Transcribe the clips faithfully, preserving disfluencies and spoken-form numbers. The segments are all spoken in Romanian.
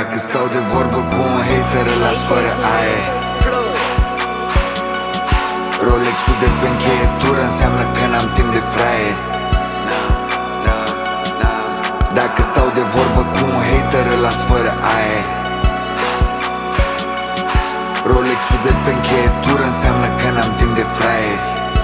Dacă stau de vorbă cu un hater, îl las fără aer. Rolex-ul de pe încheietură înseamnă că n-am timp de fraier. Dacă stau de vorbă cu un hater, îl las fără aer. Rolex-ul de pe încheietură înseamnă că n-am timp de fraier.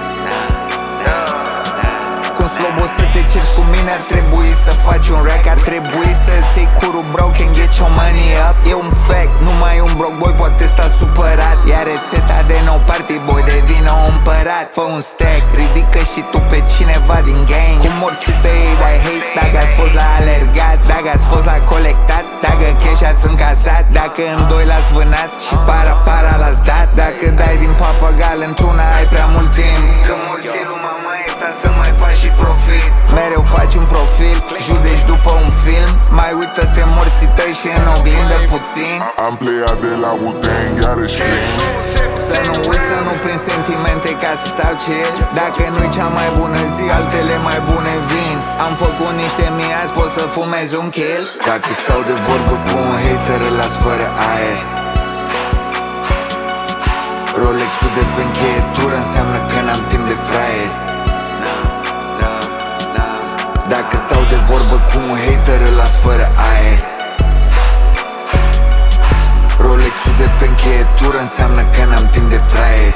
Cum slobo să te ceri cu mine, ar trebui să faci un rack. Ar trebui să-ți iei curul broken, get your money up. E un fact, numai un broke boy poate sta supărat. Iar rețeta de nou party boy devine un împărat. Fă un stack, ridică și tu pe cineva din gang. Cu morții tăi dai hate, dacă ați fost la alergat, dacă ați fost la colectat, dacă cash ați încasat, dacă în doi l-ați vânat și para para l-ați dat. Dacă dai din papagal într-una ai prea mult timp. Să morții lumea mai sta, să mai faci și profit. Mereu faci un profil, judeci după un film. Mai uită-te morții tăi și în oglindă puțin. Am pleiat de la Wu-Tang, iarăși plin. Să nu uiți să nu prind sentimente ca să stau chill. Dacă nu-i cea mai bună zi, altele mai bune vin. Am făcut niște mii, azi pot să fumez un kill. Dacă stau de vorbă cu un hater, îl las fără aer. Rolex-ul de pe încheietură înseamnă că n-am timp de fraier. Dacă stau de vorbă cu un hater, îl las fără aer. Rolex-ul de pe încheietură înseamnă că n-am timp de fraier.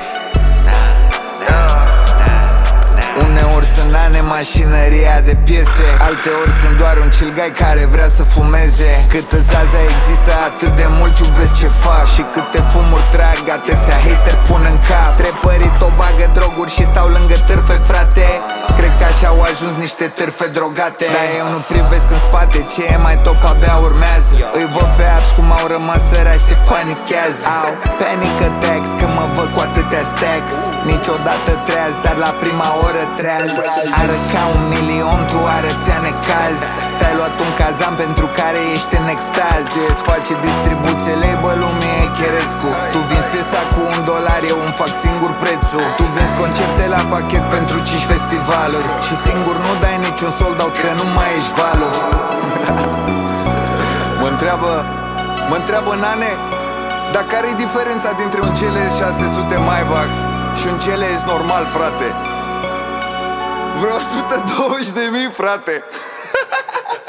Uneori sunt ane mașinăria de piese, alteori sunt doar un cilgai care vrea să fumeze. Câtă zaza există, atât de mult iubesc ce fac. Și câte fumuri trag, atâția hater pun în cap. Trepărit o bagă droguri și stau lângă târfe, frate. Cred că așa au ajuns niște târfe drogate. Dar eu nu privesc în spate, ce e mai top abia urmează. Îi văd pe apps cum au rămas sărași, se panichează. Au panic attacks când mă văd cu atâtea stacks. Niciodată treaz, dar la prima oră treaz. Ară ca un milion, tu arăți-a necaz. Ți-ai luat un cazan pentru care ești în extaz. Eu îți face distribuție, label-ul mie e Cherescu. Tu vinzi piesa cu un dolar, eu îmi fac singur prețul. Tu vinzi concerte la pachet pentru cinci festivaluri. Și singur nu dai niciun sold out, că nu mai ești valul. Mă întreabă, mă întreabă Nane, dar care-i diferența dintre un C L S șase sute Maybach și un C L S normal, frate? Vreo o sută douăzeci de mii, frate.